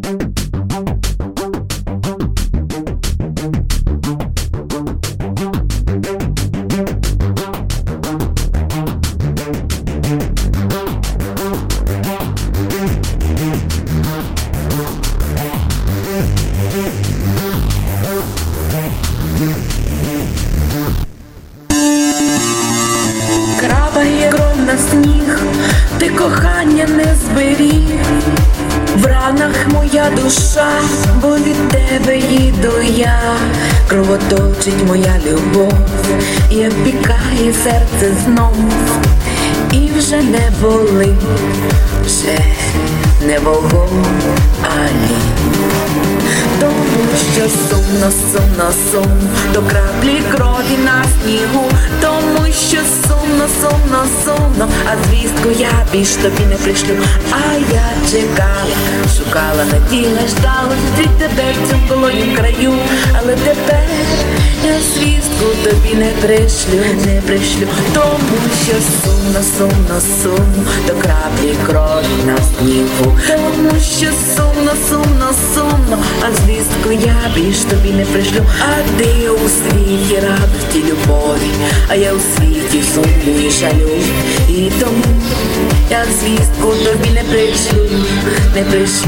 Крапає кров на сніг, ти кохання не зберіг. В ранах моя душа, бо від тебе їду я. Кровоточить моя любов, і опікає серце знов. І вже не болить, вже не вогонь, а лід. Тому що сумно, сумно, сумно, до краплі крові на снігу. Тому що сумно, сумно, сумно, а звістку я більш тобі не пришлю. А я чекала, шукала, наділа, ждала зустріть тебе в цьому холоднім краю. Але тепер я звістку тобі не пришлю, не пришлю. Тому що сумно, сумно, сумно, до краплі крові на снігу. Тому що сумно, сумно, сумно, а звістку я більш тобі не пришлю. А ти у світі радості, любові, а я у світі суму і жалю. І тому я звістку тобі не пришлю, не пришлю.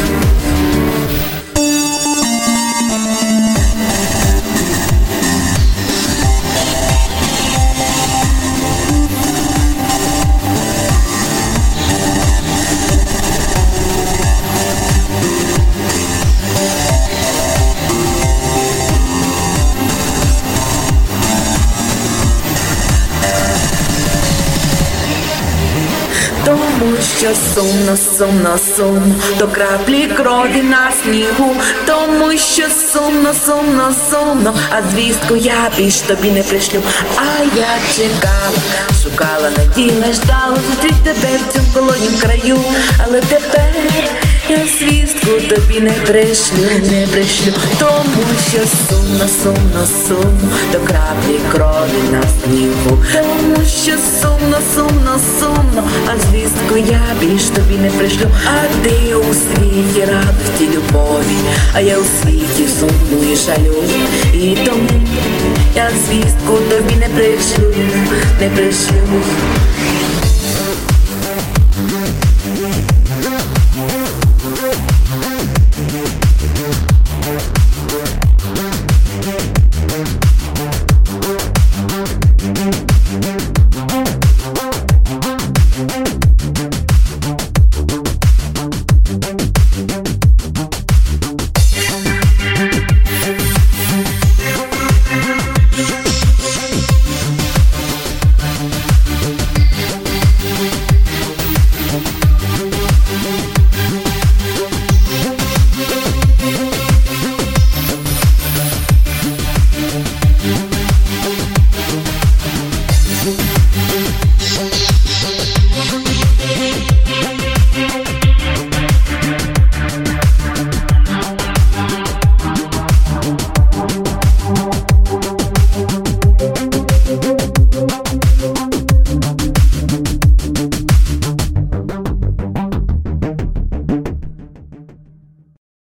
Тому що сумно, сумно, сумно, до краплі крові на снігу. Тому що сумно, сумно, сумно, а звістку я більш тобі не пришлю. А я чекала, шукала, наділа, ждала зустріть тебе в цьому холоднім краю. Але тепер я звістку тобі не пришлю, не пришлю. Тому що сумно, сумно, сумно, до краплі крові на снігу. Тому що сумно, сумно, сумно, а звістку я більш тобі не пришлю. А ти у світі радості, любові, а я у світі суму і жалю. І тому я звістку тобі не пришлю, не пришлю.